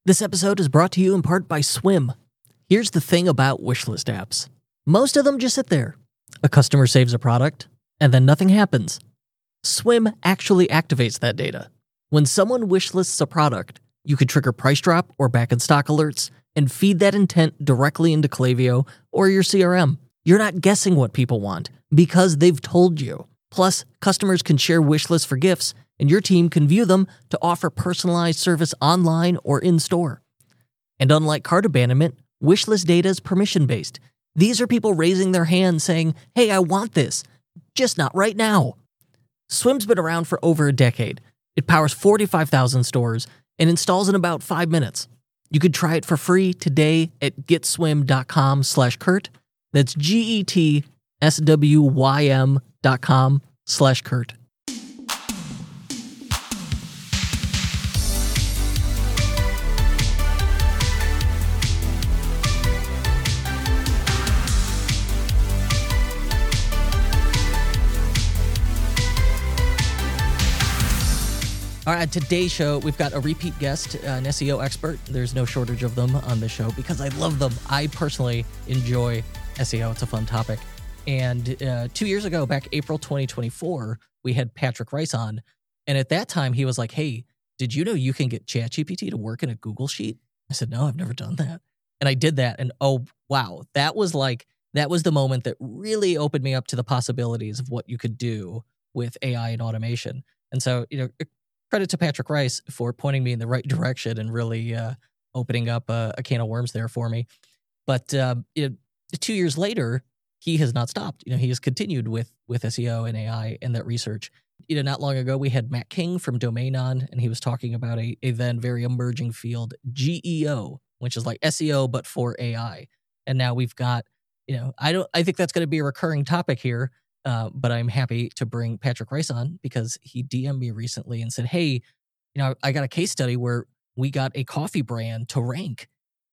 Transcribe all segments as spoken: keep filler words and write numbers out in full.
This episode is brought to you in part by Swim. Here's the thing about wishlist apps. Most of them just sit there. A customer saves a product, and then nothing happens. Swim actually activates that data. When someone wishlists a product, you could trigger price drop or back-in-stock alerts and feed that intent directly into Klaviyo or your C R M. You're not guessing what people want because they've told you. Plus, customers can share wish lists for gifts, and your team can view them to offer personalized service online or in-store. And unlike cart abandonment, wishlist data is permission-based. These are people raising their hands saying, hey, I want this, just not right now. Swim's been around for over a decade. It powers forty-five thousand stores and installs in about five minutes. You could try it for free today at getswim.com slash Kurt. That's G-E-T-S-W-Y-M dot com slash Kurt. All right, today's show, we've got a repeat guest, uh, an S E O expert. There's no shortage of them on the show because I love them. I personally enjoy S E O. It's a fun topic. And uh, two years ago, back April twenty twenty-four, we had Patrick Rice on. And at that time, he was like, hey, did you know you can get ChatGPT to work in a Google Sheet? I said, no, I've never done that. And I did that. And oh, wow, that was like, that was the moment that really opened me up to the possibilities of what you could do with A I and automation. And so, you know, credit to Patrick Rice for pointing me in the right direction and really uh, opening up a, a can of worms there for me. But um, you know, two years later, he has not stopped. You know, he has continued with with S E O and A I and that research. You know, not long ago, we had Matt King from Domain on, and he was talking about a, a then very emerging field, G E O, which is like S E O but for A I. And now we've got, you know, I don't. I think that's going to be a recurring topic here. Uh, but I'm happy to bring Patrick Rice on because he D M'd me recently and said, hey, you know, I got a case study where we got a coffee brand to rank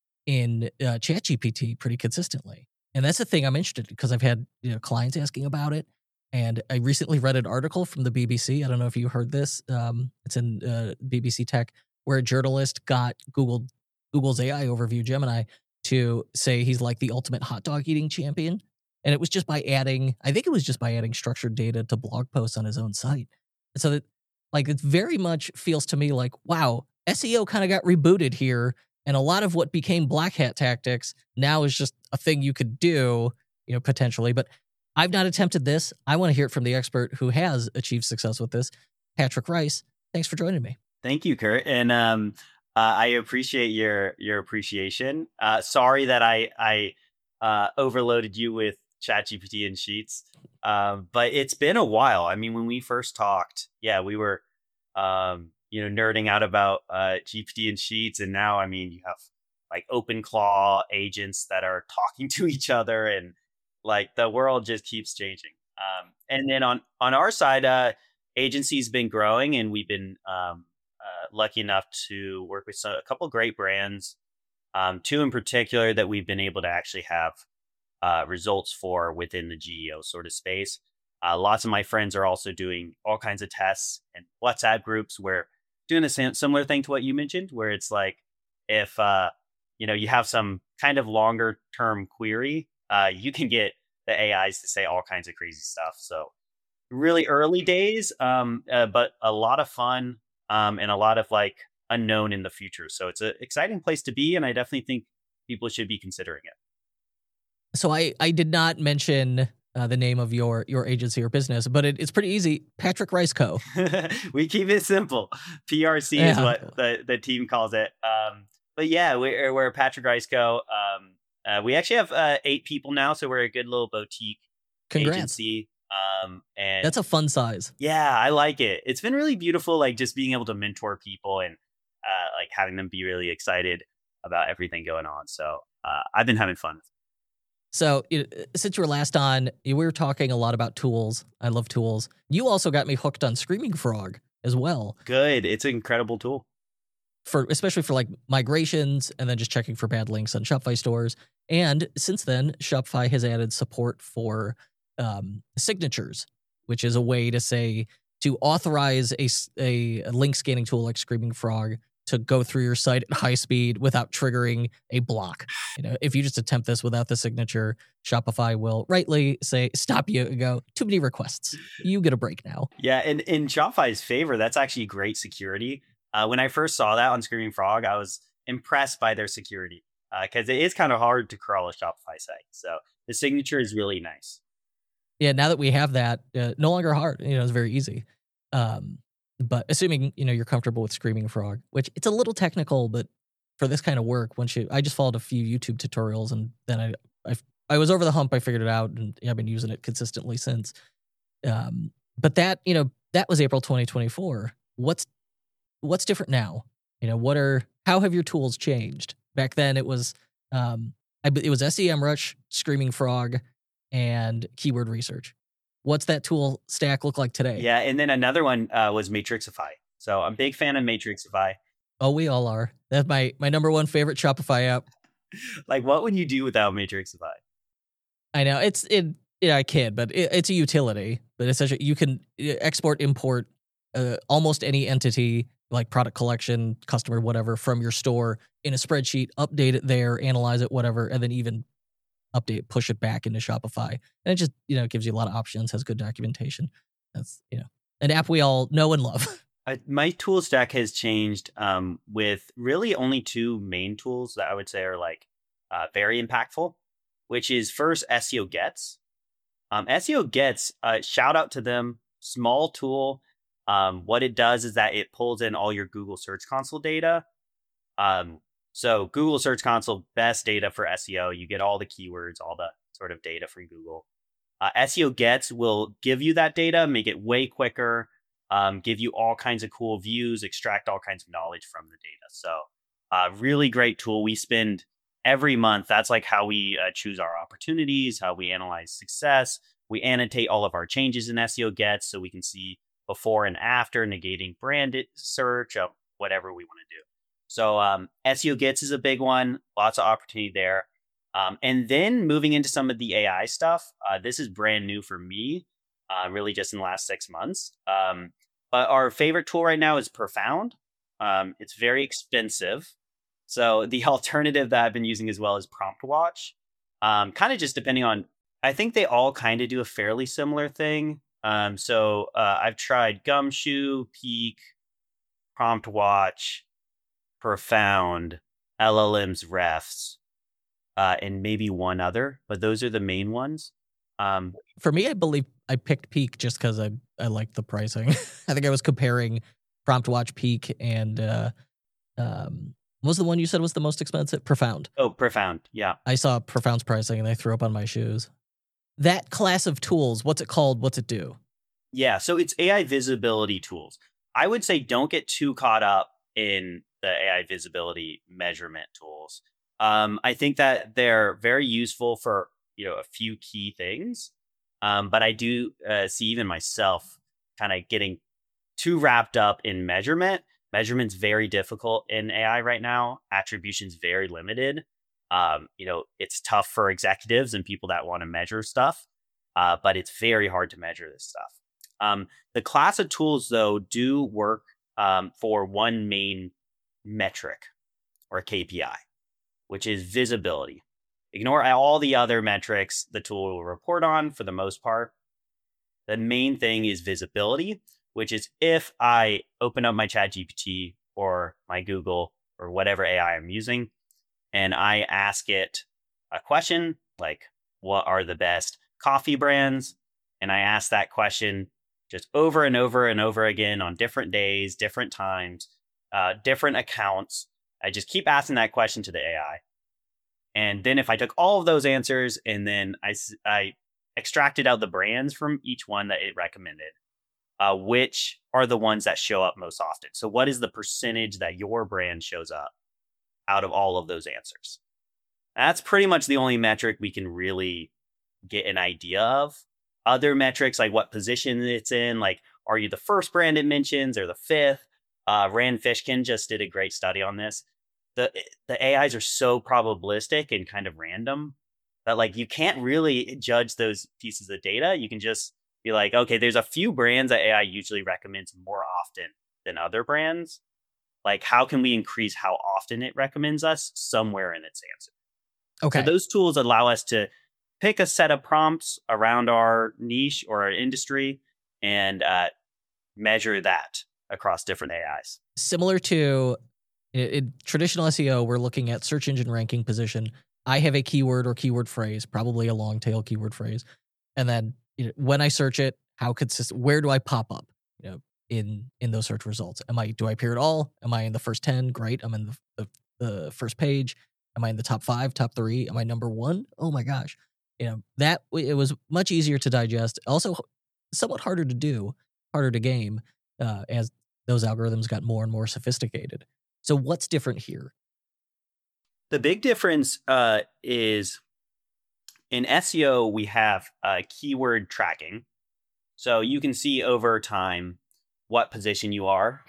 in uh, ChatGPT pretty consistently. And that's the thing I'm interested in because I've had, you know, clients asking about it. And I recently read an article from the B B C. I don't know if you heard this. Um, it's in uh, B B C Tech, where a journalist got Google Google's A I overview, Gemini, to say he's like the ultimate hot dog eating champion. And it was just by adding, I think it was just by adding structured data to blog posts on his own site. And so that, like, it very much feels to me like, wow, S E O kind of got rebooted here. And a lot of what became black hat tactics now is just a thing you could do, you know, potentially. But I've not attempted this. I want to hear it from the expert who has achieved success with this, Patrick Rice. Thanks for joining me. Thank you, Kurt. And um, uh, I appreciate your your appreciation. Uh, sorry that I, I uh, overloaded you with ChatGPT and Sheets. Um, but it's been a while. I mean, when we first talked, yeah, we were, um, you know, nerding out about uh, G P T and Sheets. And now, I mean, you have like OpenClaw agents that are talking to each other and like the world just keeps changing. Um, and then on, on our side, uh, agency's been growing and we've been um, uh, lucky enough to work with some, a couple of great brands, um, two in particular that we've been able to actually have Uh, results for within the G E O sort of space. Uh, lots of my friends are also doing all kinds of tests and WhatsApp groups where doing a same, similar thing to what you mentioned, where it's like if uh, you know you have some kind of longer term query, uh, you can get the A Is to say all kinds of crazy stuff. So really early days, um, uh, but a lot of fun um, and a lot of like unknown in the future. So it's an exciting place to be, and I definitely think people should be considering it. So I, I did not mention uh, the name of your your agency or business, but it, it's pretty easy. Patrick Rice Co. We keep it simple. P R C yeah. is what the, the team calls it. Um, but yeah, we're, we're Patrick Rice Co. Um, uh, we actually have uh, eight people now, so we're a good little boutique Congrats. agency. Um, and that's a fun size. Yeah, I like it. It's been really beautiful, like just being able to mentor people and uh, like having them be really excited about everything going on. So uh, I've been having fun. So you know, since you were last on, we were talking a lot about tools. I love tools. You also got me hooked on Screaming Frog as well. Good. It's an incredible tool. For especially for like migrations and then just checking for bad links on Shopify stores. And since then, Shopify has added support for um, signatures, which is a way to say to authorize a, a link scanning tool like Screaming Frog to go through your site at high speed without triggering a block. You know, if you just attempt this without the signature, Shopify will rightly say, stop you and go, too many requests. You get a break now. Yeah, and in Shopify's favor, that's actually great security. Uh, when I first saw that on Screaming Frog, I was impressed by their security because uh, it is kind of hard to crawl a Shopify site. So the signature is really nice. Yeah, now that we have that, uh, no longer hard. You know, it's very easy. Um, but assuming, you know, you're comfortable with Screaming Frog, which it's a little technical, but for this kind of work, once you, I just followed a few YouTube tutorials and then I, I, I was over the hump. I figured it out and I've been using it consistently since. Um, but that, you know, that was April twenty twenty-four. What's, what's different now? You know, what are, how have your tools changed? Back then it was, um, I, it was SEMrush, Screaming Frog, and keyword research. What's that tool stack look like today? Yeah, and then another one uh, was Matrixify. So I'm a big fan of Matrixify. Oh, we all are. That's my my number one favorite Shopify app. Like, what would you do without Matrixify? I know it's it. Yeah, I can, but it, it's a utility. But essentially, you can export, import uh, almost any entity, like product collection, customer, whatever, from your store in a spreadsheet, update it there, analyze it, whatever, and then even update, push it back into Shopify. And it just, you know, gives you a lot of options, has good documentation. That's, you know, an app we all know and love. Uh, my tool stack has changed um, with really only two main tools that I would say are like uh, very impactful, which is first S E O Gets. Um, S E O Gets, uh, shout out to them, small tool. Um, what it does is that it pulls in all your Google Search Console data. Um, so Google Search Console, best data for S E O. You get all the keywords, all the sort of data from Google. Uh, S E O Gets will give you that data, make it way quicker, um, give you all kinds of cool views, extract all kinds of knowledge from the data. So uh, really great tool. We spend every month. That's like how we uh, choose our opportunities, how we analyze success. We annotate all of our changes in S E O Gets so we can see before and after, negating branded search of whatever we want to do. So um, S E O Gets is a big one. Lots of opportunity there. Um, and then moving into some of the A I stuff. Uh, this is brand new for me, uh, really just in the last six months. Um, but our favorite tool right now is Profound. Um, it's very expensive. So the alternative that I've been using as well is PromptWatch. Um, kind of just depending on, I think they all kind of do a fairly similar thing. Um, so uh, I've tried Gumshoe, Peak, PromptWatch, Profound, L L Ms, Refs, uh, and maybe one other, but those are the main ones. Um, For me, I believe I picked Peak just because I I liked the pricing. I think I was comparing PromptWatch, Peak, and uh, um, what was the one you said was the most expensive? Profound. Oh, Profound, yeah. I saw Profound's pricing and I threw up on my shoes. That class of tools, what's it called? What's it do? Yeah, so it's A I visibility tools. I would say don't get too caught up in the A I visibility measurement tools. Um, I think that they're very useful for, you know, a few key things. Um, but I do uh, see even myself kind of getting too wrapped up in measurement. Measurement's very difficult in A I right now. Attribution's very limited. Um, you know, it's tough for executives and people that want to measure stuff, uh, but it's very hard to measure this stuff. Um, the class of tools, though, do work um, for one main metric or K P I, which is visibility. Ignore all the other metrics the tool will report on for the most part. The main thing is visibility, which is if I open up my ChatGPT or my Google or whatever A I I'm using, and I ask it a question like, what are the best coffee brands? And I ask that question just over and over and over again on different days, different times, uh, different accounts. I just keep asking that question to the A I. And then if I took all of those answers and then I, I extracted out the brands from each one that it recommended, uh, which are the ones that show up most often? So what is the percentage that your brand shows up out of all of those answers? That's pretty much the only metric we can really get an idea of. Other metrics like what position it's in, like are you the first brand it mentions or the fifth? Uh, Rand Fishkin just did a great study on this. The the A Is are so probabilistic and kind of random that like you can't really judge those pieces of data. You can just be like, okay, there's a few brands that A I usually recommends more often than other brands. like how can we increase how often it recommends us somewhere in its answer. Okay. So those tools allow us to pick a set of prompts around our niche or our industry and uh, measure that across different A Is. Similar to in, in traditional S E O, we're looking at search engine ranking position. I have a keyword or keyword phrase, probably a long tail keyword phrase. And then you know, when I search it, how consistent, where do I pop up, you know, in, in those search results? Am I, do I appear at all? Am I in the first ten? Great. I'm in the, the, the first page. Am I in the top five, top three? Am I number one? Oh my gosh. You know, that it was much easier to digest. Also somewhat harder to do, harder to game, uh, as those algorithms got more and more sophisticated. So what's different here? The big difference uh, is in S E O, we have uh, keyword tracking. So you can see over time what position you are.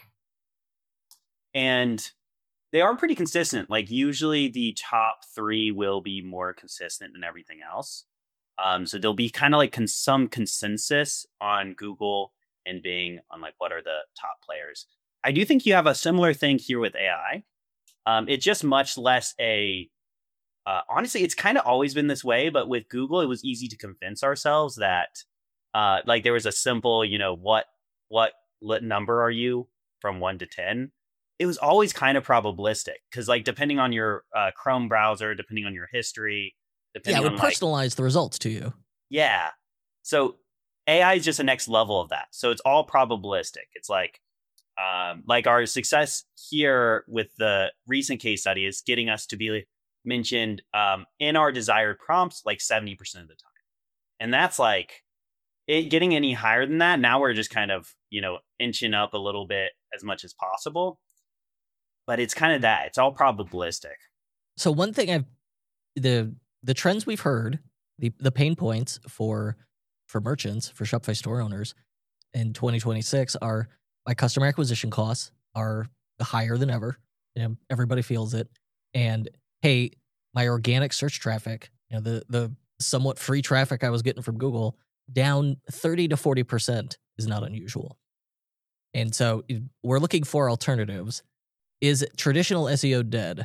And they are pretty consistent. Like usually the top three will be more consistent than everything else. Um, so there'll be kind of like con- some consensus on Google and Bing on like what are the top players. I do think you have a similar thing here with A I. Um, it's just much less a, uh, honestly, it's kind of always been this way, but with Google, it was easy to convince ourselves that uh, like there was a simple, you know, what, what number are you from one to ten? It was always kind of probabilistic because like depending on your uh, Chrome browser, depending on your history, depending yeah, it would on personalize like, the results to you. Yeah. So A I is just a next level of that. So it's all probabilistic. It's like, Um, like our success here with the recent case study is getting us to be mentioned um, in our desired prompts like seventy percent of the time. And that's like it getting any higher than that. Now we're just kind of, you know, inching up a little bit as much as possible. But it's kind of that. It's all probabilistic. So one thing I've the the trends we've heard, the the pain points for for merchants, for Shopify store owners in twenty twenty-six are my customer acquisition costs are higher than ever. You know, everybody feels it. And hey, my organic search traffic, you know, the the somewhat free traffic I was getting from Google, down thirty to forty percent is not unusual. And so we're looking for alternatives. Is traditional S E O dead?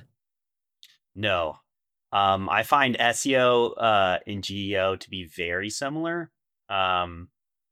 No. Um, I find S E O uh, and G E O to be very similar. Um,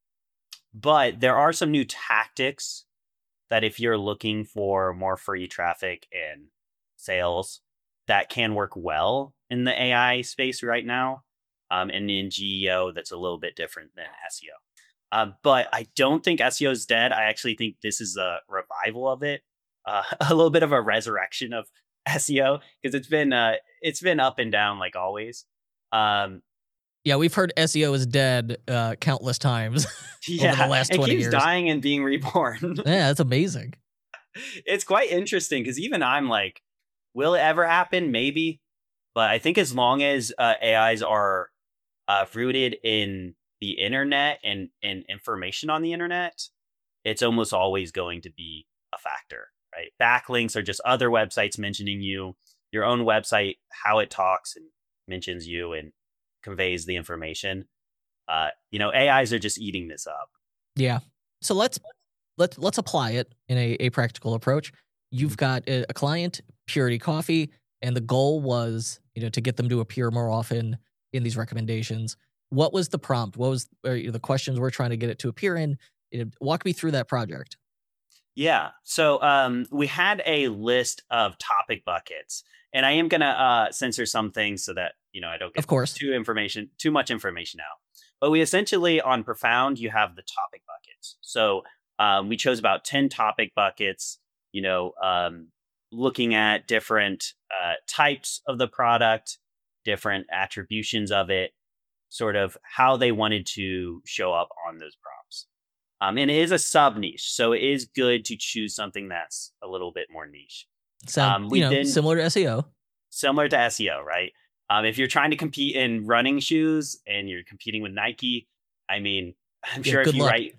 but there are some new tactics that if you're looking for more free traffic and sales, that can work well in the A I space right now. Um, and in G E O, that's a little bit different than S E O. Um, but I don't think S E O is dead. I actually think this is a revival of it, uh, a little bit of a resurrection of S E O because it's been uh, it's been up and down like always. Um, yeah, we've heard S E O is dead uh, countless times yeah, over the last twenty it keeps years. Dying and being reborn. Yeah, that's amazing. It's quite interesting because even I'm like, will it ever happen? Maybe, but I think as long as uh, A Is are uh, rooted in the internet and, and information on the internet, it's almost always going to be a factor, right? Backlinks are just other websites mentioning you, your own website, how it talks and mentions you and conveys the information. Uh, you know, A Is are just eating this up. Yeah. So let's let's let's apply it in a, a practical approach. You've got a, a client, Purity Coffee, and the goal was, you know, to get them to appear more often in these recommendations. What was the prompt? What was or, you know, the questions we're trying to get it to appear in? You know, walk me through that project. Yeah. So um, we had a list of topic buckets, and I am gonna uh, censor some things so that you know I don't get of course too information, too much information out. But we essentially on Profound, you have the topic buckets. So um, we chose about ten topic buckets. You know, um, looking at different uh, types of the product, different attributions of it, sort of how they wanted to show up on those prompts. Um, and it is a sub niche, so it is good to choose something that's a little bit more niche. Sound, Um, we you know, then, similar to S E O. Similar to S E O, right? Um, if you're trying to compete in running shoes and you're competing with Nike, I mean, I'm Yeah, sure if good you luck. write,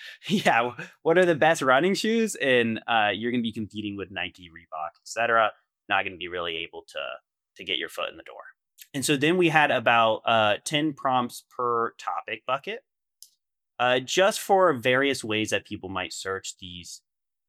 yeah, what are the best running shoes? And uh, you're going to be competing with Nike, Reebok, et cetera. Not going to be really able to to get your foot in the door. And so then we had about uh, ten prompts per topic bucket, uh, just for various ways that people might search these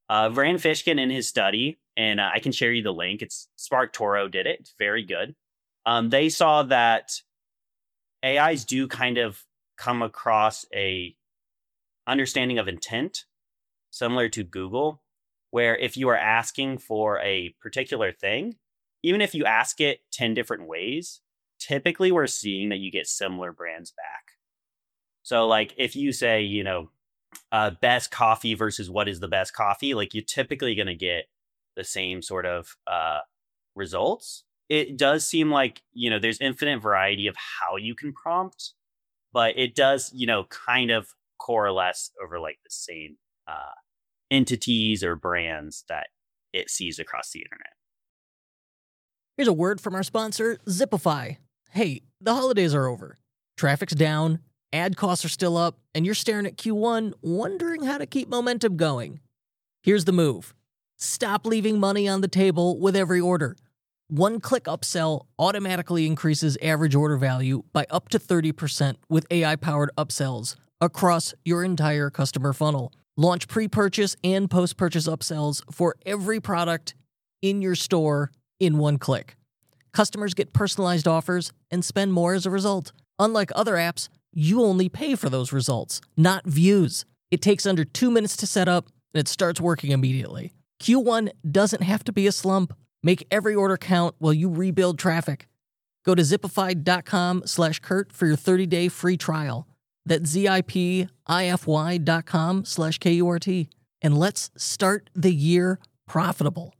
Uh, Rand Fishkin in his study, and uh, I can share you the link. It's SparkToro did it. It's very good. Um, they saw that A Is do kind of come across a understanding of intent similar to Google, where if you are asking for a particular thing, even if you ask it ten different ways, typically we're seeing that you get similar brands back. So like if you say, you know, uh, best coffee versus what is the best coffee, like you're typically going to get the same sort of uh, results. It does seem like, you know, there's infinite variety of how you can prompt, but it does, you know, kind of coalesce over like the same uh, entities or brands that it sees across the internet. Here's a word from our sponsor, Zipify. Hey, the holidays are over. Traffic's down, ad costs are still up, and you're staring at Q one wondering how to keep momentum going. Here's the move. Stop leaving money on the table with every order. One-click upsell automatically increases average order value by up to thirty percent with A I-powered upsells across your entire customer funnel. Launch pre-purchase and post-purchase upsells for every product in your store in one click. Customers get personalized offers and spend more as a result. Unlike other apps, you only pay for those results, not views. It takes under two minutes to set up, and it starts working immediately. Q one doesn't have to be a slump. Make every order count while you rebuild traffic. Go to zipify.com slash Kurt for your thirty-day free trial. That's Z-I-P-I-F-Y dot com slash K-U-R-T. And let's start the year profitable.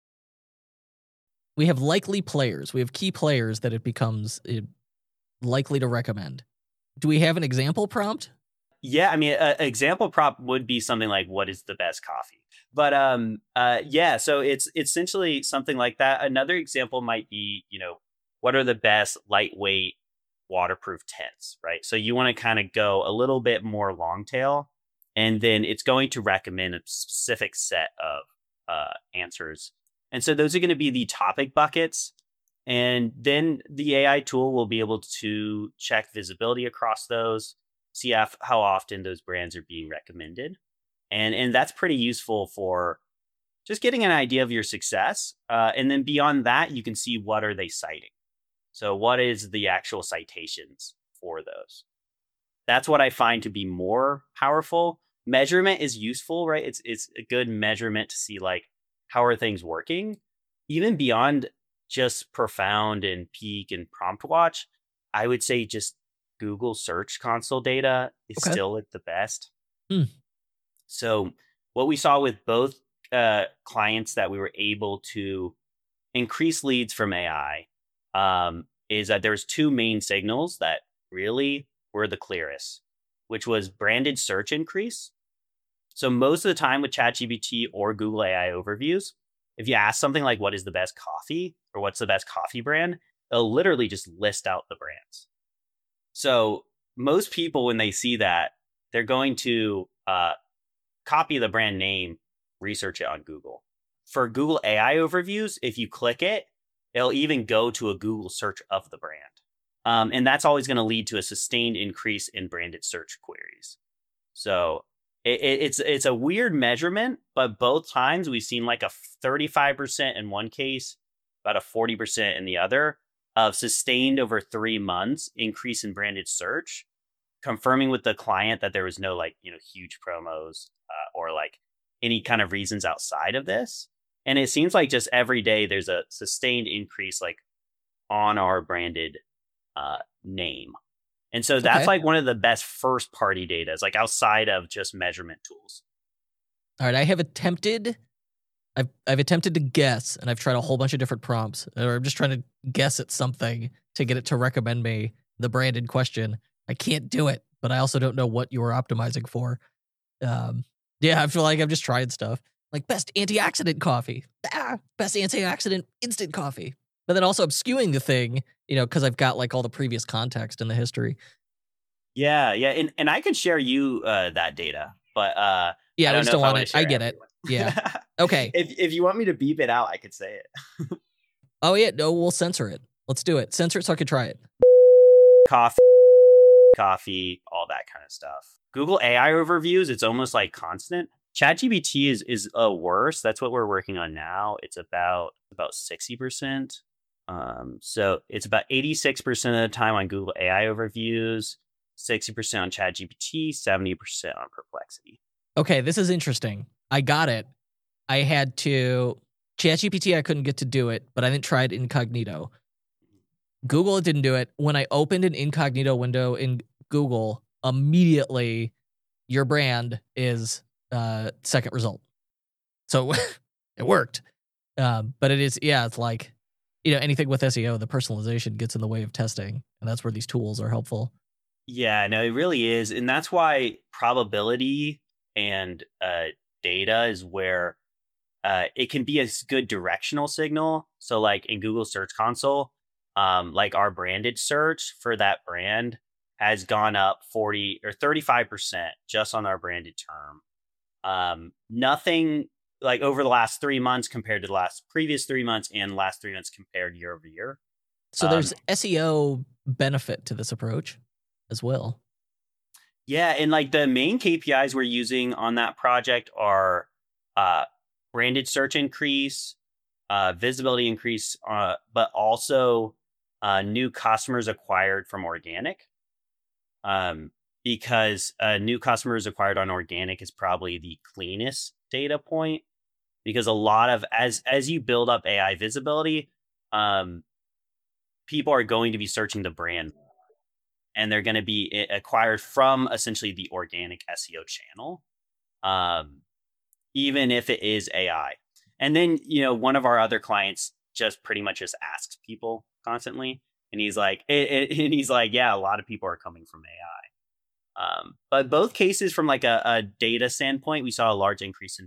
We have likely players. We have key players that it becomes uh, likely to recommend. Do we have an example prompt? Yeah, I mean, an example prompt would be something like, what is the best coffee? But um, uh, yeah, so it's essentially something like that. Another example might be, you know, what are the best lightweight waterproof tents, right? So you want to kind of go a little bit more long tail, and then it's going to recommend a specific set of uh, answers. And so those are going to be the topic buckets. And then the A I tool will be able to check visibility across those, see how, how often those brands are being recommended. And, and that's pretty useful for just getting an idea of your success. Uh, and then beyond that, you can see what are they citing. So what is the actual citations for those? That's what I find to be more powerful. Measurement is useful, right? It's it's a good measurement to see like, how are things working? Even beyond just Profound and Peak and Prompt Watch, I would say just Google Search Console data is okay. Still at the best. Hmm. So what we saw with both uh, clients that we were able to increase leads from A I um, is that there's two main signals that really were the clearest, which was branded search increase. So most of the time with ChatGPT or Google A I overviews, if you ask something like, what is the best coffee or what's the best coffee brand, it'll literally just list out the brands. So most people, when they see that, they're going to uh, copy the brand name, research it on Google. For Google A I overviews, if you click it, it'll even go to a Google search of the brand. Um, and that's always going to lead to a sustained increase in branded search queries. So it, it, it's it's a weird measurement, but both times we've seen like a thirty-five percent in one case, about a forty percent in the other, of sustained over three months increase in branded search, confirming with the client that there was no like, you know, huge promos uh, or like any kind of reasons outside of this. And it seems like just every day there's a sustained increase like on our branded uh, name. And so that's okay. Like one of the best first party data is like outside of just measurement tools. All right. I have attempted, I've, I've attempted to guess, and I've tried a whole bunch of different prompts, or I'm just trying to guess at something to get it to recommend me the branded question. I can't do it, but I also don't know what you're optimizing for. Um, yeah, I feel like I'm just trying stuff. Like best antioxidant coffee, ah, best antioxidant instant coffee. But then also I'm skewing the thing, you know, because I've got like all the previous context and the history. Yeah, yeah, and, and I can share you uh, that data, but uh, yeah, I, I don't just know don't if want I it. I get everyone. It. Yeah. Okay. If if you want me to beep it out, I could say it. Oh yeah, no, we'll censor it. Let's do it. Censor it so I can try it. Coffee, coffee, all that kind of stuff. Google A I overviews, it's almost like constant. ChatGPT is is uh, worse. That's what we're working on now. It's about about sixty percent. Um, so it's about eighty-six percent of the time on Google A I overviews, sixty percent on ChatGPT, seventy percent on Perplexity. Okay, this is interesting. I got it. I had to ChatGPT. I couldn't get to do it, but I didn't try it incognito. Google it didn't do it. When I opened an incognito window in Google, immediately your brand is uh, second result. So it worked. Um, but it is, yeah, it's like, you know, anything with S E O, the personalization gets in the way of testing. And that's where these tools are helpful. Yeah, no, it really is. And that's why probability and uh, data is where uh, it can be a good directional signal. So like in Google Search Console, um, like our branded search for that brand has gone up forty or thirty-five percent just on our branded term. Um, nothing like over the last three months compared to the last previous three months and last three months compared year over year. So um, there's S E O benefit to this approach as well. Yeah. And like the main K P Is we're using on that project are uh, branded search increase, uh, visibility increase, uh, but also uh, new customers acquired from organic. Um, because uh, new customers acquired on organic is probably the cleanest data point, because a lot of as as you build up A I visibility, um, people are going to be searching the brand, and they're going to be acquired from essentially the organic S E O channel, um, even if it is A I. And then, you know, one of our other clients just pretty much just asks people constantly, and he's like, it, it, and he's like, yeah, a lot of people are coming from A I. Um, but both cases, from like a, a data standpoint, we saw a large increase in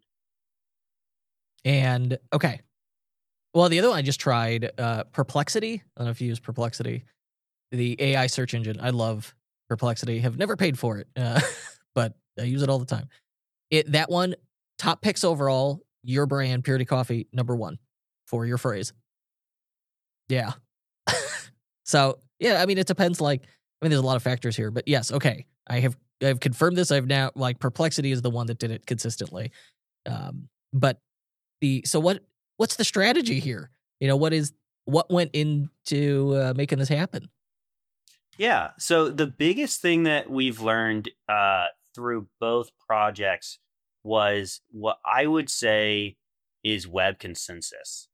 branded. And okay, well, the other one I just tried, uh, Perplexity. I don't know if you use Perplexity, the A I search engine. I love Perplexity. Have never paid for it, uh, but I use it all the time. It that one, top picks overall. Your brand, Purity Coffee, number one for your phrase. Yeah. So yeah, I mean, it depends. Like, I mean, there's a lot of factors here, but yes, okay. I have I've confirmed this. I've now, like, Perplexity is the one that did it consistently. Um, but the so what what's the strategy here? You know, what is what went into uh, making this happen? Yeah. So the biggest thing that we've learned uh, through both projects was what I would say is web consensus.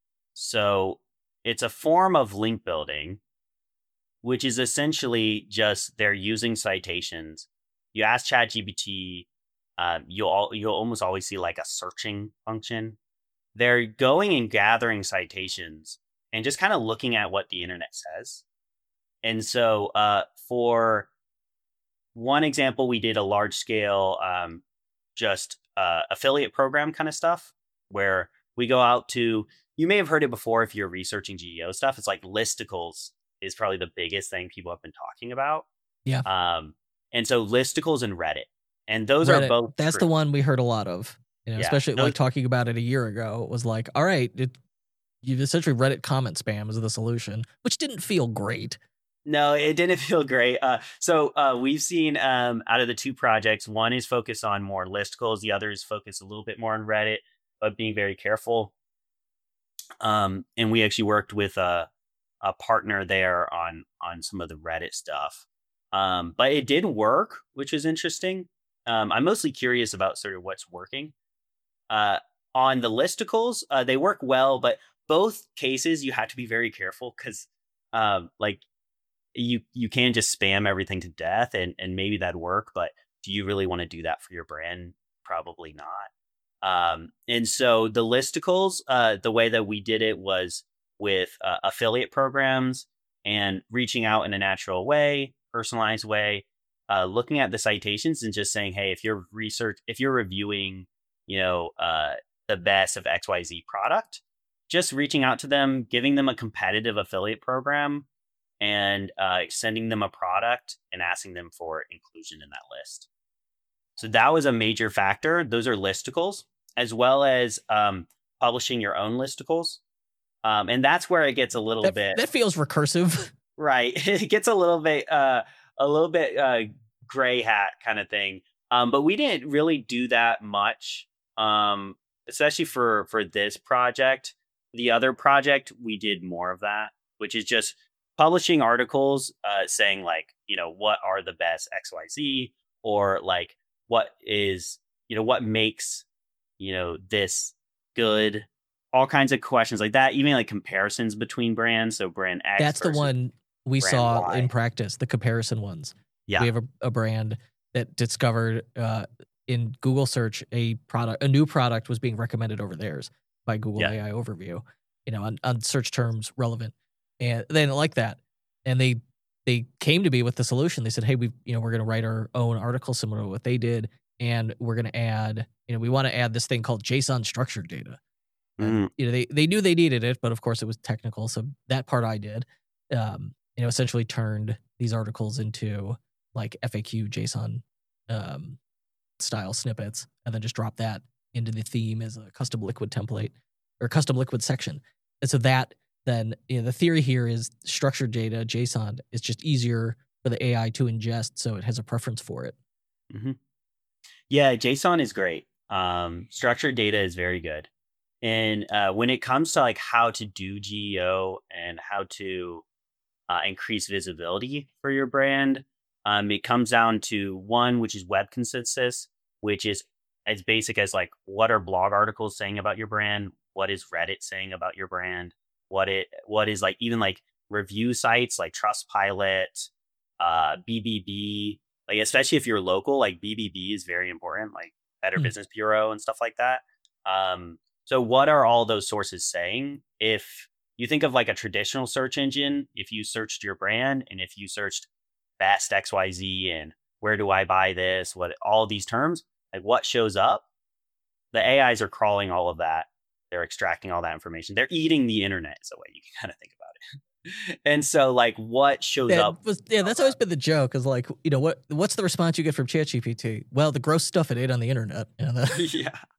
So it's a form of link building, which is essentially just they're using citations. You ask ChatGPT, um, you'll you'll almost always see like a searching function. They're going and gathering citations and just kind of looking at what the internet says. And so uh, for one example, we did a large scale um, just uh, affiliate program kind of stuff where we go out to, you may have heard it before if you're researching G E O stuff. It's like listicles is probably the biggest thing people have been talking about. Yeah. Um, and so listicles and Reddit, and those Reddit, are both. That's true. The one we heard a lot of, you know, yeah, especially those, like talking about it a year ago. It was like, all right, it, you've essentially Reddit comment spam is the solution, which didn't feel great. No, it didn't feel great. Uh, so uh, we've seen um, out of the two projects, one is focused on more listicles, the other is focused a little bit more on Reddit, but being very careful. Um, and we actually worked with a, a partner there on on some of the Reddit stuff. Um, but it did work, which is interesting. Um, I'm mostly curious about sort of what's working. Uh, on the listicles, uh, they work well, but both cases you have to be very careful because um, like you you can just spam everything to death, and, and maybe that'd work, but do you really want to do that for your brand? Probably not. Um, and so the listicles, uh, the way that we did it was with uh, affiliate programs and reaching out in a natural way, personalized way, uh, looking at the citations and just saying, hey, if you're research, if you're reviewing, you know, uh, the best of X Y Z product, just reaching out to them, giving them a competitive affiliate program, and uh, sending them a product and asking them for inclusion in that list. So that was a major factor. Those are listicles, as well as um, publishing your own listicles. Um, and that's where it gets a little that, bit... That feels recursive. Right. It gets a little bit, uh, a little bit uh, gray hat kind of thing, Um, but we didn't really do that much, um, especially for for this project. The other project, we did more of that, which is just publishing articles uh, saying like, you know, what are the best X Y Z, or like what is, you know, what makes, you know, this good, all kinds of questions like that, even like comparisons between brands. So brand X That's the versus one we brand saw Y. in practice, the comparison ones. Yeah. We have a, a brand that discovered uh, in Google search a product, a new product was being recommended over theirs by Google Yeah. A I overview, you know, on, on search terms relevant. And they didn't like that. And they they came to me with the solution. They said, hey, we you know, we're going to write our own article similar to what they did. And we're going to add, you know, we want to add this thing called JSON structured data. And, Mm. you know, they, they knew they needed it, but of course it was technical. So that part I did, um, you know, essentially turned these articles into like F A Q JSON um, style snippets, and then just drop that into the theme as a custom liquid template or custom liquid section. And so that then, you know, the theory here is structured data, JSON, is just easier for the A I to ingest, so it has a preference for it. Mm-hmm. Yeah, JSON is great. Um, structured data is very good. And uh, when it comes to like how to do G E O and how to uh, increase visibility for your brand, um, it comes down to one, which is web consensus, which is as basic as like, what are blog articles saying about your brand? What is Reddit saying about your brand? What it what is like even like review sites like Trustpilot, uh, B B B, like especially if you're local, like B B B is very important, like Better Hmm. Business Bureau and stuff like that. Um, so what are all those sources saying? If you think of like a traditional search engine, if you searched your brand and if you searched best X Y Z and where do I buy this, what all these terms, like what shows up, the A Is are crawling all of that. They're extracting all that information. They're eating the internet is the way you can kind of think about it. And so like what shows Yeah, up. was, yeah, that's always been the joke. Is like, you know, what what's the response you get from ChatGPT? Well, the gross stuff it ate on the internet. And the,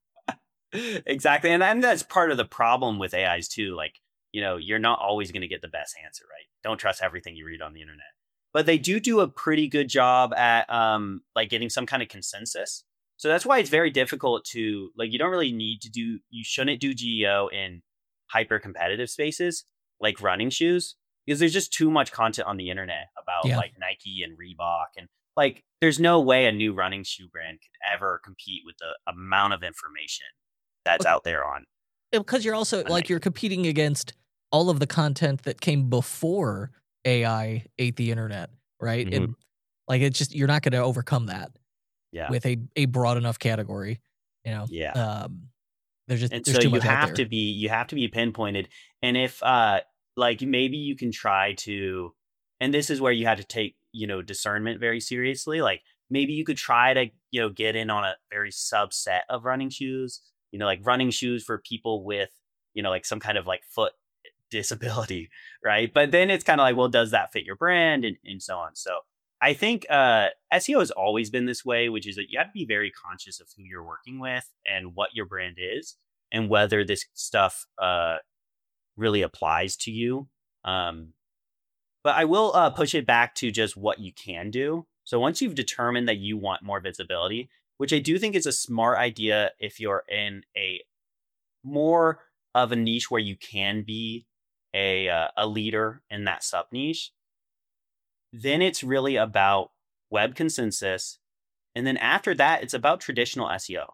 Yeah, exactly. And, and that's part of the problem with A Is too. Like, you know, you're not always going to get the best answer, right? Don't trust everything you read on the internet. But they do do a pretty good job at um, like getting some kind of consensus. So that's why it's very difficult to like, you don't really need to do, you shouldn't do G E O in hyper competitive spaces like running shoes, because there's just too much content on the internet about Yeah. like Nike and Reebok. And like, there's no way a new running shoe brand could ever compete with the amount of information that's out there on. because you're also on like Nike. you're competing against all of the content that came before A I ate the internet, right? Mhm. And like it's just you're not going to overcome that Yeah. with a a broad enough category, you know. Yeah. Um, there's just And there's so too you much out have there. to be you have to be pinpointed. And if uh like maybe you can try to, and this is where you have to take, you know, discernment very seriously. Like maybe you could try to, you know, get in on a very subset of running shoes, you know, like running shoes for people with, you know, like some kind of like foot disability, right? But then it's kind of like, well, does that fit your brand, and, and so on. So I think uh, S E O has always been this way, which is that you have to be very conscious of who you're working with and what your brand is and whether this stuff uh, really applies to you. Um, but I will uh, push it back to just what you can do. So once you've determined that you want more visibility, which I do think is a smart idea if you're in a more of a niche where you can be a uh, a leader in that sub niche, then it's really about web consensus, and then after that, it's about traditional S E O.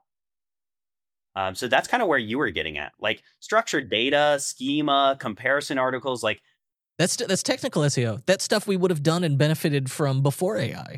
Um, so that's kind of where you were getting at, like structured data, schema, comparison articles, like That's that's technical S E O. That's stuff we would have done and benefited from before A I.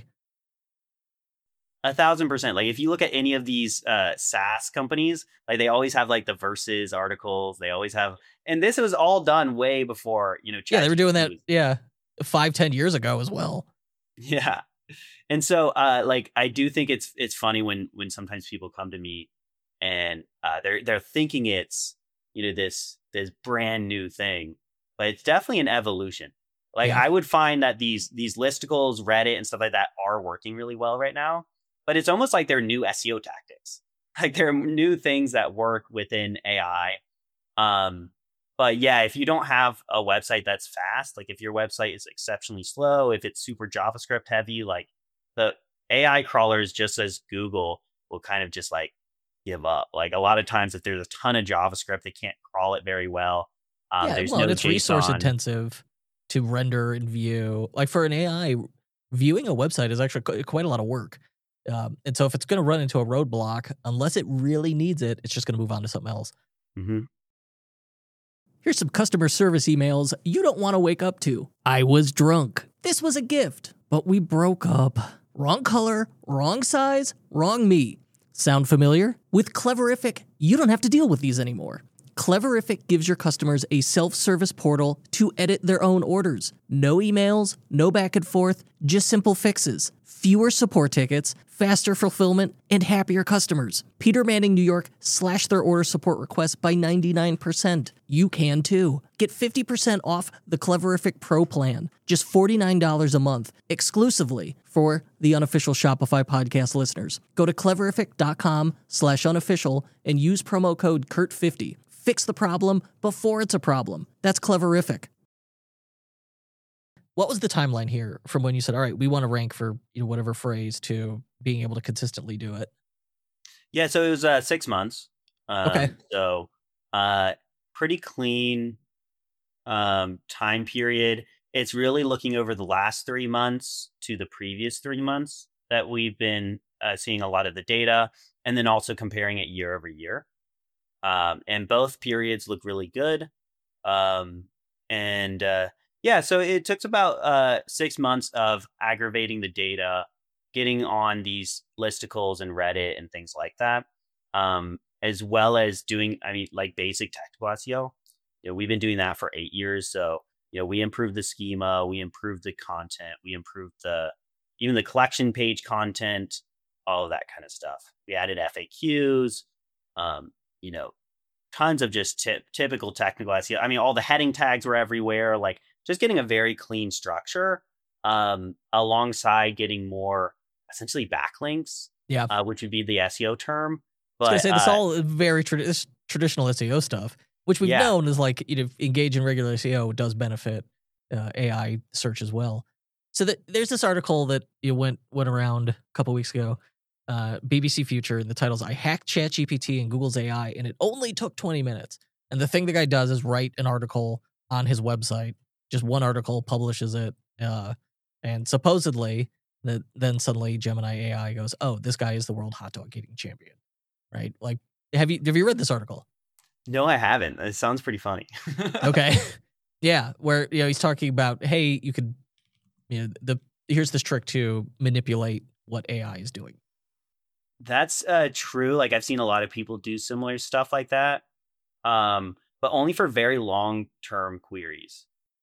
a thousand percent. Like if you look at any of these uh, SaaS companies, like they always have like the versus articles. They always have, and this was all done way before, you know. Yeah, they were doing ChatGPT that. was- Yeah, five ten years ago as well. Yeah. And so uh like I do think it's it's funny when when sometimes people come to me and uh they're they're thinking it's, you know, this this brand new thing, but it's definitely an evolution. Like Yeah. I would find that these these listicles, Reddit and stuff like that are working really well right now, but it's almost like they're new S E O tactics. Like they're new things that work within A I. Um But yeah, if you don't have a website that's fast, like if your website is exceptionally slow, if it's super JavaScript heavy, like the A I crawlers, just as Google, will kind of just like give up. Like a lot of times, if there's a ton of JavaScript, they can't crawl it very well. Um, Yeah, there's well, no and it's resource JSON. intensive to render and view. Like for an A I, viewing a website is actually qu- quite a lot of work. Um, and so if it's going to run into a roadblock, unless it really needs it, it's just going to move on to something else. Mm-hmm. Here's some customer service emails you don't want to wake up to. I was drunk. This was a gift, but we broke up. Wrong color, wrong size, wrong me. Sound familiar? With Cleverific, you don't have to deal with these anymore. Cleverific gives your customers a self-service portal to edit their own orders. No emails, no back and forth, just simple fixes. Fewer support tickets, faster fulfillment, and happier customers. Peter Manning New York slashed their order support requests by ninety-nine percent. You can too. Get fifty percent off the Cleverific Pro plan, just forty-nine dollars a month, exclusively for the unofficial Shopify podcast listeners. Go to cleverific.com slash unofficial and use promo code Kurt fifty. Fix the problem before it's a problem. That's Cleverific. What was the timeline here from when you said, all right, we want to rank for you know whatever phrase to being able to consistently do it? Yeah, so it was uh, six months. Um, Okay. So uh, pretty clean um, time period. It's really looking over the last three months to the previous three months that we've been uh, seeing a lot of the data, and then also comparing it year over year. Um, and both periods look really good. Um, and uh, yeah, so it took about uh, six months of aggravating the data, getting on these listicles and Reddit and things like that, um, as well as doing, I mean, like basic technical S E O. You know, we've been doing that for eight years. So, you know, we improved the schema, we improved the content, we improved the, even the collection page content, all of that kind of stuff. We added F A Qs, um, you know, tons of just tip, typical technical S E O. I mean, all the heading tags were everywhere, like just getting a very clean structure, um, alongside getting more essentially backlinks, Yeah. uh, which would be the S E O term. I was But gonna say this uh, all very tradi- this traditional S E O stuff, which we've Yeah. known is like you know engage in regular S E O does benefit uh, A I search as well. So that there's this article that you went went around a couple weeks ago, uh, B B C Future, and the title's "I hacked ChatGPT and Google's A I, and it only took twenty minutes." And the thing the guy does is write an article on his website, just one article, publishes it, uh, and supposedly that then suddenly Gemini A I goes, "Oh, this guy is the world hot dog eating champion." Right? Like, have you have you read this article? no, I haven't. It sounds pretty funny. Okay. Yeah, where you know he's talking about, hey, you could, you know, the here's this trick to manipulate what A I is doing. That's uh, true. Like I've seen a lot of people do similar stuff like that, um, but only for very long term queries.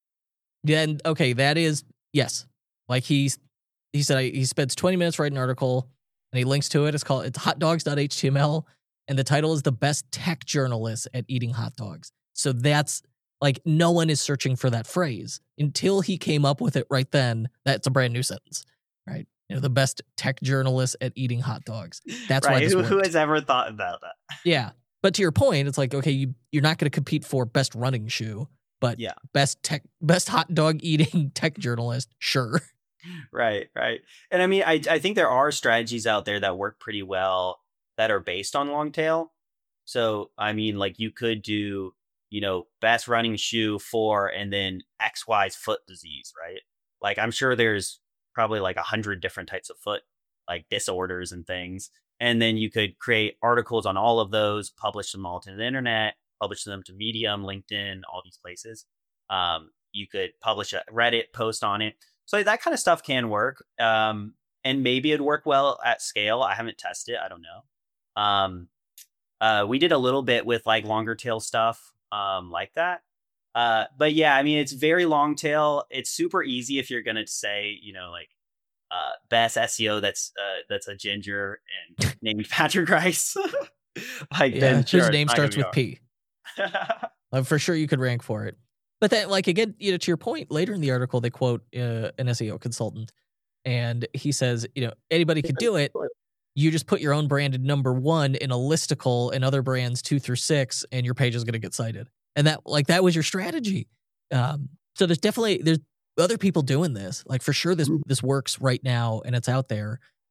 Then okay, that is yes. Like he's he said I, he spends twenty minutes writing an article and he links to it. It's called it's hotdogs dot H T M L and the title is the best tech journalists at eating hot dogs. So that's like no one is searching for that phrase until he came up with it right then. That's a brand new sentence, right? You know, the best tech journalists at eating hot dogs. That's why right. this Who, worked. who has ever thought about that? Yeah. But to your point, it's like, okay, you, you're not going to compete for best running shoe, but Yeah. best tech, best hot dog eating tech journalist, sure. Right, right. And I mean, I I think there are strategies out there that work pretty well that are based on long tail. So, I mean, like you could do, you know, best running shoe for and then X Y's foot disease, right? Like I'm sure there's probably like a hundred different types of foot like disorders and things. And then you could create articles on all of those, publish them all to the internet, publish them to Medium, LinkedIn, all these places. Um, you could publish a Reddit post on it. So that kind of stuff can work. Um, and maybe it'd work well at scale. I haven't tested it. I don't know. Um, uh, we did a little bit with like longer tail stuff um, like that. Uh, but yeah, I mean, it's very long tail. It's super easy if you're going to say, you know, like uh, best S E O that's uh, that's a ginger and named Patrick Rice. like Yeah, then his sure, name it's not starts with gonna P. be hard. Uh, for sure you could rank for it. But then, like, again, you know, to your point, later in the article, they quote uh, an S E O consultant, and he says, you know, anybody could do it. You just put your own branded number one in a listicle and other brands two through six, and your page is going to get cited. And that, like, that was your strategy. Um, so there's definitely there's other people doing this. Like for sure, this this works right now, and it's out there.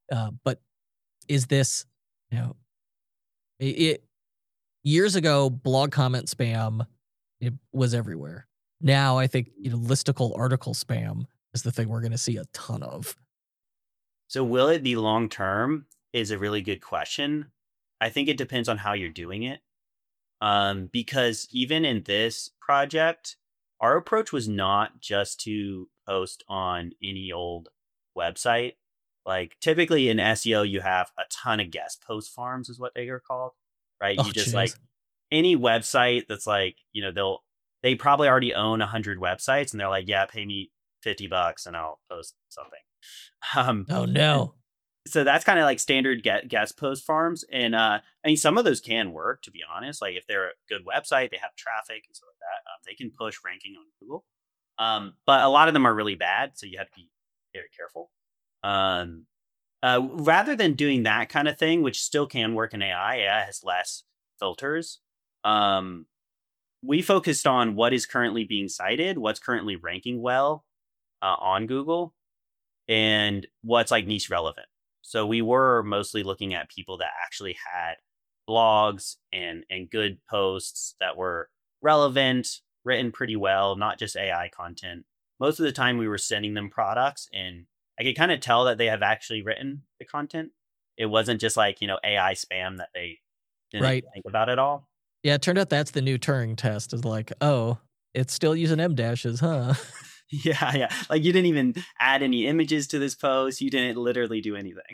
Uh, but is this, you know, it, it years ago, blog comment spam, it was everywhere. Now I think, you know, listicle article spam is the thing we're going to see a ton of. So will it be long term is a really good question. I think it depends on how you're doing it. Um, because even in this project, our approach was not just to post on any old website. Like typically in S E O, you have a ton of guest post farms is what they are called, right? Oh, You just jeez. like any website that's like, you know, they'll, they probably already own a hundred websites and they're like, yeah, pay me fifty bucks and I'll post something. Um, Oh, no. so that's kind of like standard get, guest post farms. And uh, I mean, some of those can work, to be honest. Like if they're a good website, they have traffic and stuff like that, um, they can push ranking on Google. Um, but a lot of them are really bad. So you have to be very careful. Um, uh, rather than doing that kind of thing, which still can work in A I, A I has less filters. Um, we focused on what is currently being cited, what's currently ranking well uh, on Google, and what's like niche relevant. So we were mostly looking at people that actually had blogs and and good posts that were relevant, written pretty well, not just A I content. Most of the time we were sending them products and I could kind of tell that they have actually written the content. It wasn't just like, you know, A I spam that they didn't Right. think about at all. Yeah, it turned out that's the new Turing test is like, oh, it's still using M dashes, huh? Yeah, yeah. Like you didn't even add any images to this post. You didn't literally do anything.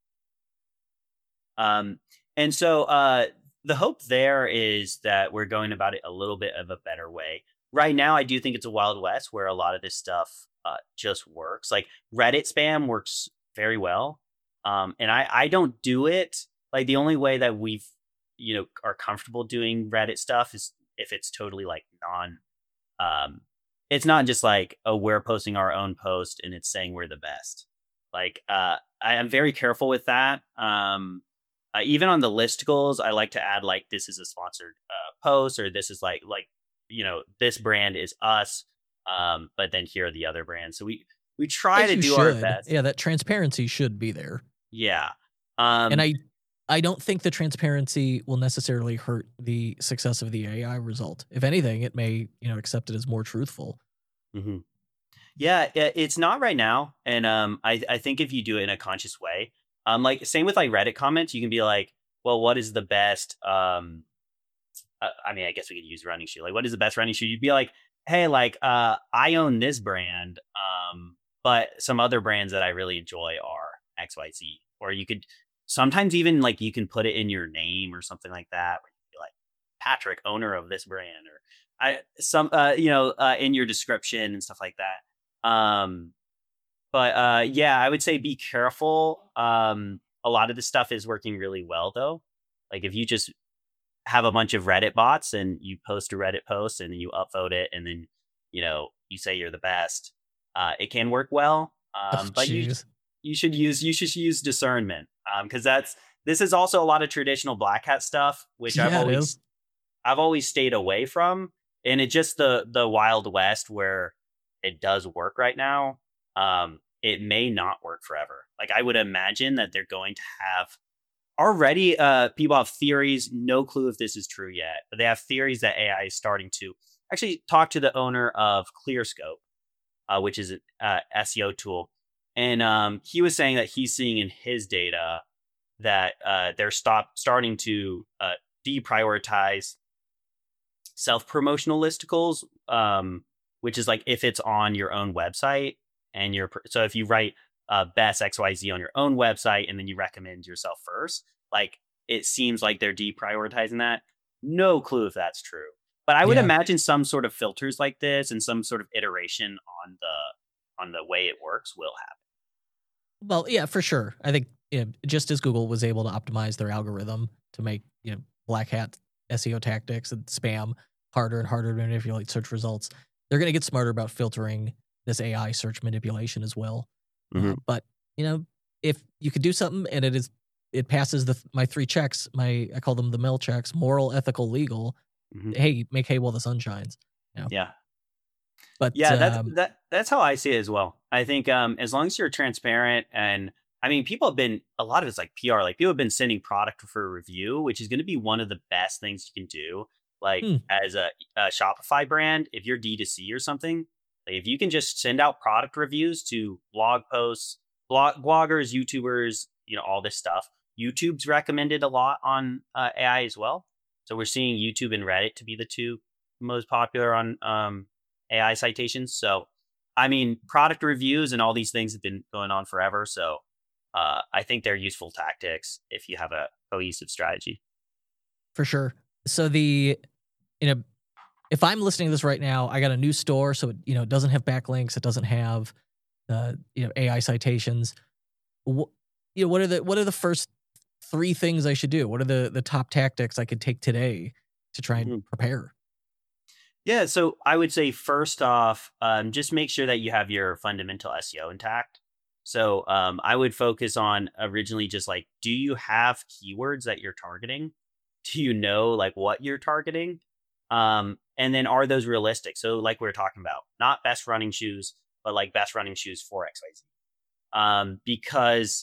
um, and so uh, the hope there is that we're going about it a little bit of a better way. Right now, I do think it's a Wild West where a lot of this stuff uh, just works. Like Reddit spam works very well. Um, and I, I don't do it. Like the only way that we've, you know, are comfortable doing Reddit stuff is if it's totally like non, um, it's not just like, oh, we're posting our own post and it's saying we're the best. Like, uh, I am very careful with that. Um, uh, even on the listicles, I like to add like, this is a sponsored uh, post, or this is like, like, you know, this brand is us. Um, but then here are the other brands. So we, we try As to you do our should. best. Yeah, that transparency should be there. Yeah. Um, And I I don't think the transparency will necessarily hurt the success of the A I result. If anything, it may, you know, accept it as more truthful. hmm Yeah, i- it's not right now, and um, I I think if you do it in a conscious way, um, like same with like Reddit comments, you can be like, well, what is the best? Um, uh, I mean, I guess we could use running shoe. Like, what is the best running shoe? You'd be like, hey, like, uh, I own this brand, um, but some other brands that I really enjoy are X, Y, Z. Or you could sometimes even like you can put it in your name or something like that. Where you'd be like Patrick, owner of this brand, or I some uh, you know uh, in your description and stuff like that. Um, but uh, yeah, I would say be careful. Um, a lot of this stuff is working really well though. Like if you just have a bunch of Reddit bots and you post a Reddit post and then you upvote it and then you know you say you're the best, uh, it can work well. Oh, Um, but you jeez. you should use you should use discernment because that's this is also a lot of traditional black hat stuff, which I've Yeah, it always is. I've always stayed away from, and it's just the the Wild West where it does work right now. Um, it may not work forever. Like I would imagine that they're going to have already uh people have theories, no clue if this is true yet, but they have theories that A I is starting to actually talk to the owner of ClearScope, uh, which is an uh, S E O tool. And um, he was saying that he's seeing in his data that uh, they're stop starting to uh, deprioritize self-promotional listicles, um, which is like if it's on your own website and you're so if you write uh, best X Y Z on your own website and then you recommend yourself first, like it seems like they're deprioritizing that. No clue if that's true. But I would Yeah. imagine some sort of filters like this and some sort of iteration on the on the way it works will happen. Well, yeah, for sure. I think, you know, just as Google was able to optimize their algorithm to make, you know, black hat S E O tactics and spam harder and harder to manipulate search results, they're going to get smarter about filtering this A I search manipulation as well. Mhm. Uh, but, you know, if you could do something and it is it passes the my three checks, my I call them the Mel checks, moral, ethical, legal. Mhm. Hey, make hay while the sun shines. You know? Yeah. But Yeah, that's um, that that's how I see it as well. I think um as long as you're transparent and I mean, people have been, a lot of it's like P R, like people have been sending product for review, which is going to be one of the best things you can do. Like Hmm. as a, a Shopify brand, if you're D two C or something, like if you can just send out product reviews to blog posts, blog, bloggers, YouTubers, you know, all this stuff. YouTube's recommended a lot on uh, A I as well. So we're seeing YouTube and Reddit to be the two most popular on um, A I citations. So, I mean, product reviews and all these things have been going on forever. So, uh, I think they're useful tactics if you have a cohesive strategy. For sure. So the, you know, if I'm listening to this right now, I got a new store, so it, you know, it doesn't have backlinks, it doesn't have, uh, you know, A I citations. What, you know, what are the what are the first three things I should do? What are the the top tactics I could take today to try and Mm-hmm. prepare? Yeah, so I would say first off, um, just make sure that you have your fundamental S E O intact. So um, I would focus on originally just like, do you have keywords that you're targeting? Do you know like what you're targeting? Um, and then are those realistic? So like we were talking about, not best running shoes, but like best running shoes for X Y Z. Um, because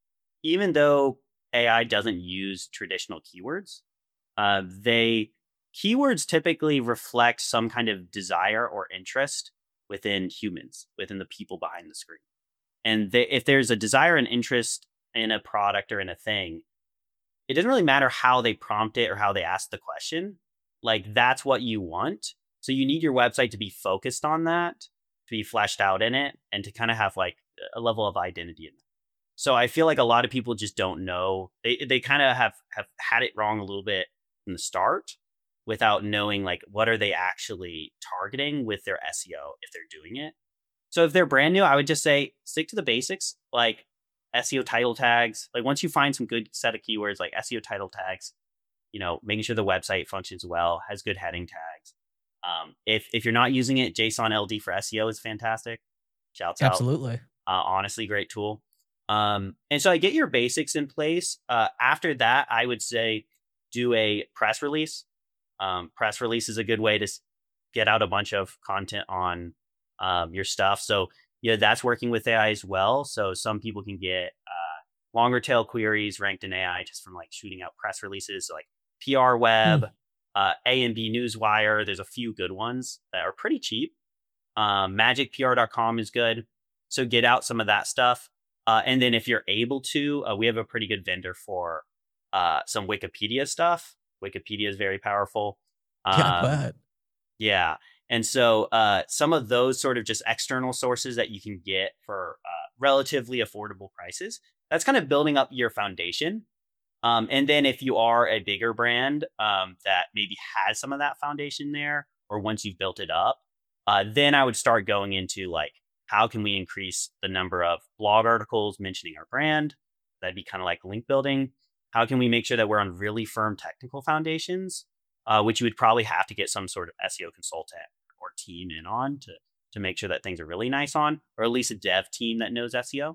even though A I doesn't use traditional keywords, uh, they keywords typically reflect some kind of desire or interest within humans, within the people behind the screen. And they, if there's a desire and interest in a product or in a thing, it doesn't really matter how they prompt it or how they ask the question. Like that's what you want. So you need your website to be focused on that, to be fleshed out in it, and to kind of have like a level of identity in it. So I feel like a lot of people just don't know. They they kind of have have had it wrong a little bit from the start without knowing like what are they actually targeting with their S E O if they're doing it. So if they're brand new, I would just say stick to the basics, like S E O title tags. Like once you find some good set of keywords like S E O title tags, you know, making sure the website functions well, has good heading tags. Um, if if you're not using it, JSON L D for S E O is fantastic. Shouts out. Absolutely. Uh, honestly, great tool. Um, and so I get your basics in place. Uh, after that, I would say do a press release. Um, press release is a good way to get out a bunch of content on um, your stuff. So yeah, that's working with A I as well. So some people can get uh, longer tail queries ranked in A I just from like shooting out press releases. So like P R Web, hmm. uh, A and B Newswire. There's a few good ones that are pretty cheap. Um, magic P R dot com is good. So get out some of that stuff. Uh, and then if you're able to, uh, we have a pretty good vendor for uh, some Wikipedia stuff. Wikipedia is very powerful. Um, yeah, but. yeah. And so uh, some of those sort of just external sources that you can get for uh, relatively affordable prices, that's kind of building up your foundation. Um, and then if you are a bigger brand um, that maybe has some of that foundation there, or once you've built it up, uh, then I would start going into like, how can we increase the number of blog articles mentioning our brand? That'd be kind of like link building. How can we make sure that we're on really firm technical foundations, uh, which you would probably have to get some sort of S E O consultant or team in on to, to make sure that things are really nice on, or at least a dev team that knows S E O.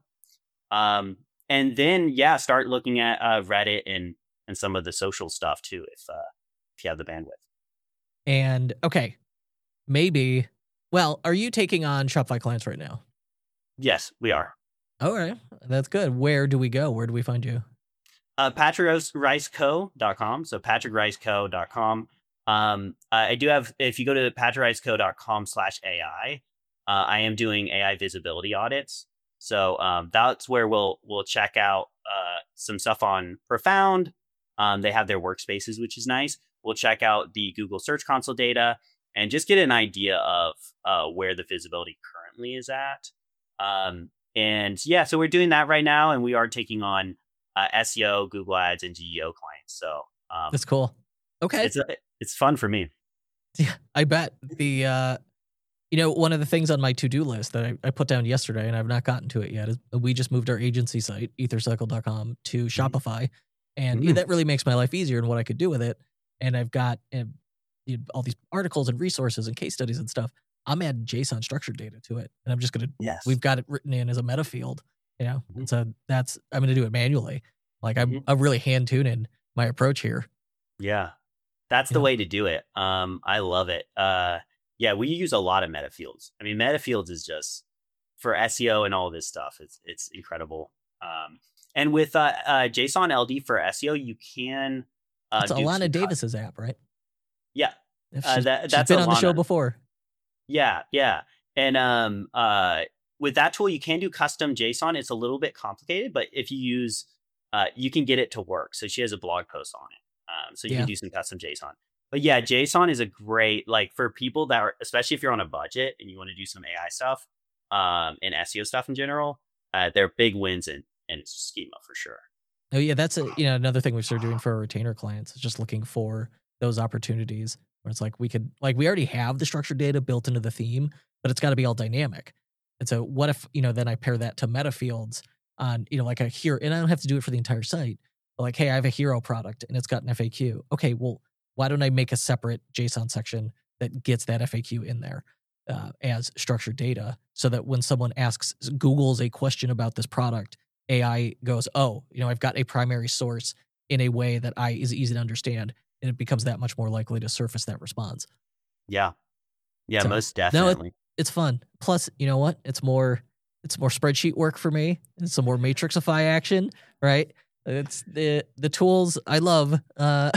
Um, and then, yeah, start looking at uh, Reddit and and some of the social stuff too, if uh, if you have the bandwidth. And okay, maybe. Well, are you taking on Shopify clients right now? Yes, we are. All right, that's good. Where do we go? Where do we find you? Uh, patrick rice co dot com. So patrick rice co dot com. Um, I do have, if you go to patrick rice co dot com slash A I, uh, I am doing A I visibility audits. So um, that's where we'll we'll check out uh, some stuff on Profound. Um, they have their workspaces, which is nice. We'll check out the Google Search Console data and just get an idea of uh, where the visibility currently is at. Um, and yeah, so we're doing that right now, and we are taking on uh, S E O, Google Ads, and G E O clients. So um, that's cool. Okay, it's a, it's fun for me. Yeah, I bet. The uh, you know, one of the things on my to-do list that I, I put down yesterday, and I've not gotten to it yet, is we just moved our agency site, ether cycle dot com, to Shopify, and Mm-hmm. yeah, that really makes my life easier and what I could do with it. And I've got uh, you know, all these articles and resources and case studies and stuff. I'm adding JSON structured data to it, and I'm just gonna. Yes. We've got it written in as a meta field, you know. Mm-hmm. And so that's I'm gonna do it manually. Like I'm, mm-hmm. I'm really hand tuning my approach here. Yeah, that's the yeah. way to do it. Um, I love it. Uh, yeah, we use a lot of meta fields. I mean, meta fields is just for S E O and all this stuff. It's it's incredible. Um, and with uh, uh, JSON L D for S E O, you can uh, That's do Alana some cu- Davis's app, right? yeah, If uh, she's, that she's that's been on the show Alana. before. Yeah, yeah. And um, uh, with that tool, you can do custom JSON. It's a little bit complicated, but if you use, uh, you can get it to work. So she has a blog post on it. Um, so you Yeah. can do some custom JSON. But yeah, JSON is a great, like for people that are, especially if you're on a budget and you want to do some A I stuff um, and S E O stuff in general, uh, they're big wins in, in schema for sure. Oh yeah, that's a you know another thing we started doing for our retainer clients is just looking for those opportunities where it's like we could like we already have the structured data built into the theme, but it's got to be all dynamic. And so what if you know then I pair that to meta fields on you know like a hero, and I don't have to do it for the entire site. But like, hey, I have a hero product and it's got an F A Q. Okay, well, why don't I make a separate JSON section that gets that F A Q in there uh, as structured data, so that when someone asks Google's a question about this product, A I goes, oh, you know, I've got a primary source in a way that I is easy to understand, and it becomes that much more likely to surface that response. Yeah. Yeah, So, most no, it- definitely. It's fun. Plus, you know what? It's more it's more spreadsheet work for me. It's some more matrixify action, right? It's the the tools I love uh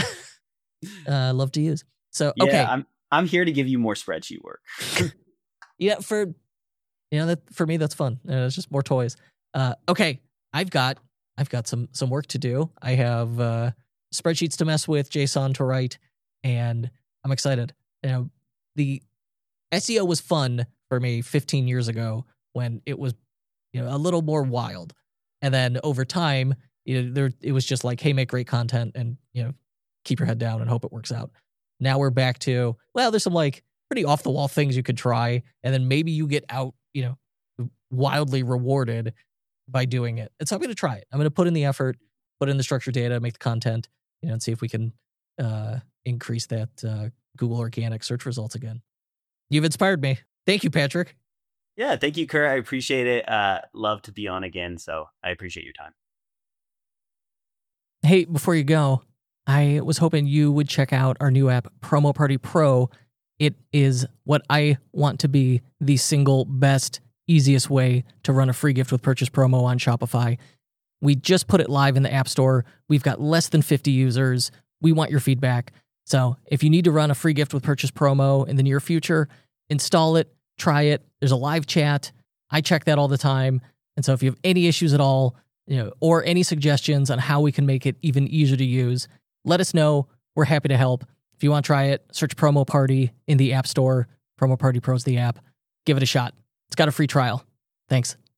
uh love to use. So Yeah, okay. I'm I'm here to give you more spreadsheet work. Yeah, for you know that for me that's fun. Uh, it's just more toys. Uh okay. I've got I've got some some work to do. I have uh spreadsheets to mess with, JSON to write, and I'm excited. You know, the S E O was fun for me fifteen years ago when it was, you know, a little more wild. And then over time, you know, there it was just like, hey, make great content and, you know, keep your head down and hope it works out. Now we're back to, well, there's some like pretty off the wall things you could try, and then maybe you get out, you know, wildly rewarded by doing it. And so I'm going to try it. I'm going to put in the effort, put in the structured data, make the content, you know, and see if we can uh, increase that uh, Google organic search results again. You've inspired me. Thank you, Patrick. Yeah, thank you, Kurt. I appreciate it. Uh, love to be on again, so I appreciate your time. Hey, before you go, I was hoping you would check out our new app, Promo Party Pro. It is what I want to be the single best, easiest way to run a free gift with purchase promo on Shopify. We just put it live in the App Store. We've got less than fifty users. We want your feedback. So if you need to run a free gift with purchase promo in the near future, install it, try it. There's a live chat. I check that all the time. And so if you have any issues at all, you know, or any suggestions on how we can make it even easier to use, let us know. We're happy to help. If you want to try it, search Promo Party in the App Store. Promo Party Pro is the app. Give it a shot. It's got a free trial. Thanks.